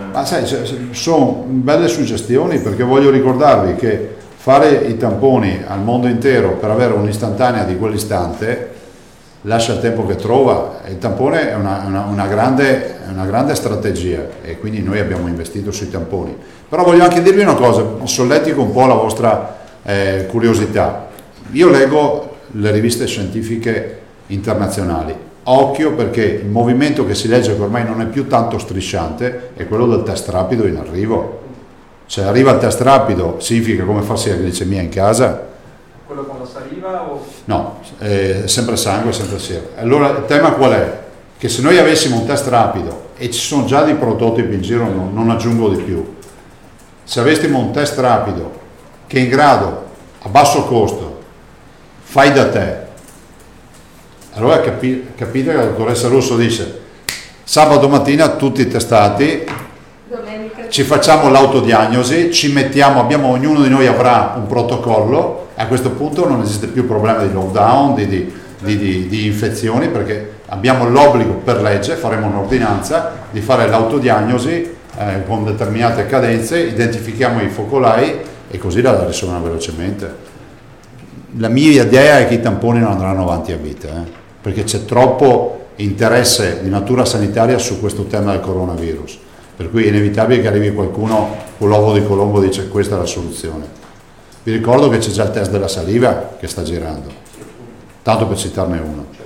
Ma sai, sono belle suggestioni, perché voglio ricordarvi che fare i tamponi al mondo intero per avere un'istantanea di quell'istante lascia il tempo che trova. Il tampone è una grande strategia, e quindi noi abbiamo investito sui tamponi. Però voglio anche dirvi una cosa, solletico un po' la vostra curiosità. Io leggo le riviste scientifiche internazionali, occhio, perché il movimento che si legge, che ormai non è più tanto strisciante, è quello del test rapido in arrivo. Se arriva il test rapido significa come farsi la glicemia in casa. Quello con la saliva o? No, sempre sangue, sempre siero. Allora il tema qual è? Che se noi avessimo un test rapido, e ci sono già dei prototipi in giro, non aggiungo di più, se avessimo un test rapido che è in grado, a basso costo, fai da te, allora capite che la dottoressa Russo dice: sabato mattina tutti testati, ci facciamo l'autodiagnosi, ci mettiamo, ognuno di noi avrà un protocollo. A questo punto non esiste più problema di lockdown, di infezioni, perché abbiamo l'obbligo per legge, faremo un'ordinanza di fare l'autodiagnosi con determinate cadenze, identifichiamo i focolai e così la risolviamo velocemente. La mia idea è che i tamponi non andranno avanti a vita, perché c'è troppo interesse di natura sanitaria su questo tema del coronavirus, per cui è inevitabile che arrivi qualcuno con l'uovo di Colombo e dice: questa è la soluzione. Vi ricordo che c'è già il test della saliva che sta girando, tanto per citarne uno.